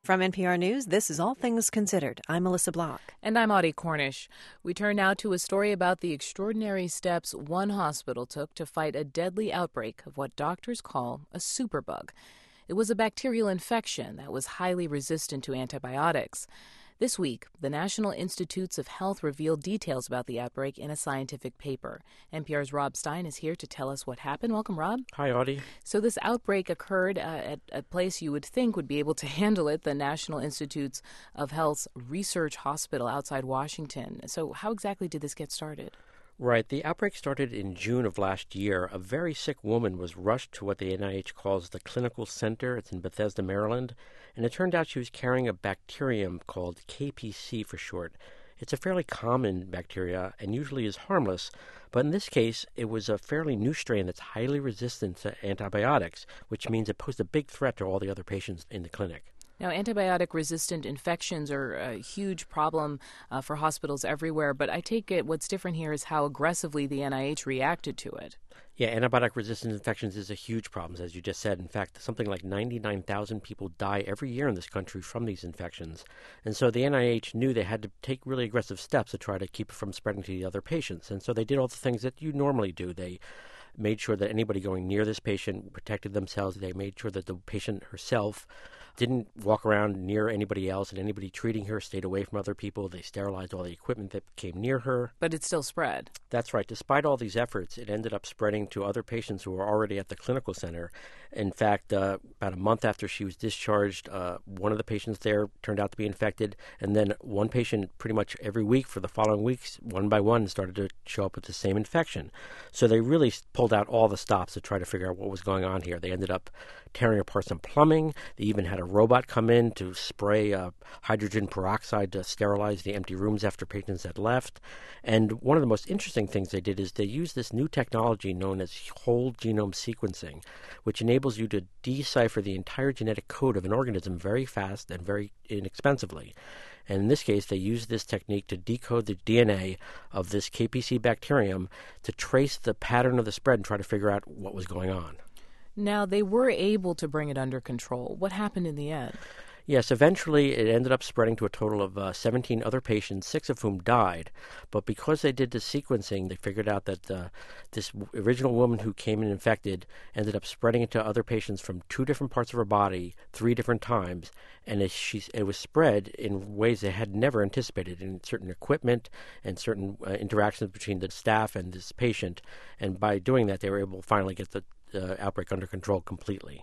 From NPR News, this is All Things Considered. I'm Melissa Block. And I'm Audie Cornish. We turn now to a story about the extraordinary steps one hospital took to fight a deadly outbreak of what doctors call a superbug. It was a bacterial infection that was highly resistant to antibiotics. This week, the National Institutes of Health revealed details about the outbreak in a scientific paper. NPR's Rob Stein is here to tell us what happened. Welcome, Rob. Hi, Audie. So this outbreak occurred at a place you would think would be able to handle it, the National Institutes of Health's research hospital outside Washington. So how exactly did this get started? Right. The outbreak started in June of last year. A very sick woman was rushed to what the NIH calls the Clinical Center. It's in Bethesda, Maryland. And it turned out she was carrying a bacterium called KPC for short. It's a fairly common bacteria and usually is harmless. But in this case, it was a fairly new strain that's highly resistant to antibiotics, which means it posed a big threat to all the other patients in the clinic. Now, antibiotic-resistant infections are a huge problem for hospitals everywhere, but I take it what's different here is how aggressively the NIH reacted to it. Yeah, antibiotic-resistant infections is a huge problem, as you just said. In fact, something like 99,000 people die every year in this country from these infections. And so the NIH knew they had to take really aggressive steps to try to keep it from spreading to the other patients. And so they did all the things that you normally do. They made sure that anybody going near this patient protected themselves. They made sure that the patient herself didn't walk around near anybody else, and anybody treating her stayed away from other people. They sterilized all the equipment that came near her. But it still spread. That's right. Despite all these efforts, it ended up spreading to other patients who were already at the clinical center. In fact, about a month after she was discharged, one of the patients there turned out to be infected, and then one patient pretty much every week for the following weeks, one by one, started to show up with the same infection. So they really pulled out all the stops to try to figure out what was going on here. They ended up tearing apart some plumbing. They even had a robot come in to spray hydrogen peroxide to sterilize the empty rooms after patients had left. And one of the most interesting things they did is they used this new technology known as whole genome sequencing, which enables you to decipher the entire genetic code of an organism very fast and very inexpensively. And in this case, they used this technique to decode the DNA of this KPC bacterium to trace the pattern of the spread and try to figure out what was going on. Now, they were able to bring it under control. What happened in the end? Yes, eventually it ended up spreading to a total of 17 other patients, 6 of whom died. But because they did the sequencing, they figured out that this original woman who came in infected ended up spreading it to other patients from 2 different parts of her body 3 different times. And it was spread in ways they had never anticipated, in certain equipment and certain interactions between the staff and this patient. And by doing that, they were able to finally get the outbreak under control completely.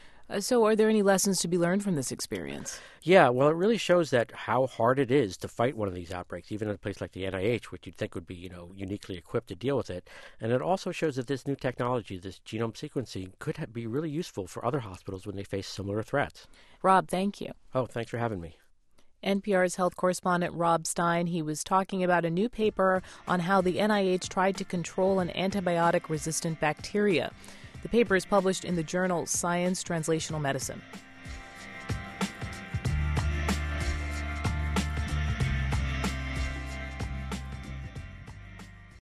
So are there any lessons to be learned from this experience? Yeah, well, it really shows that how hard it is to fight one of these outbreaks, even in a place like the NIH, which you'd think would be, uniquely equipped to deal with it. And it also shows that this new technology, this genome sequencing, could be really useful for other hospitals when they face similar threats. Rob, thank you. Oh, thanks for having me. NPR's health correspondent Rob Stein. He was talking about a new paper on how the NIH tried to control an antibiotic-resistant bacteria. The paper is published in the journal Science Translational Medicine.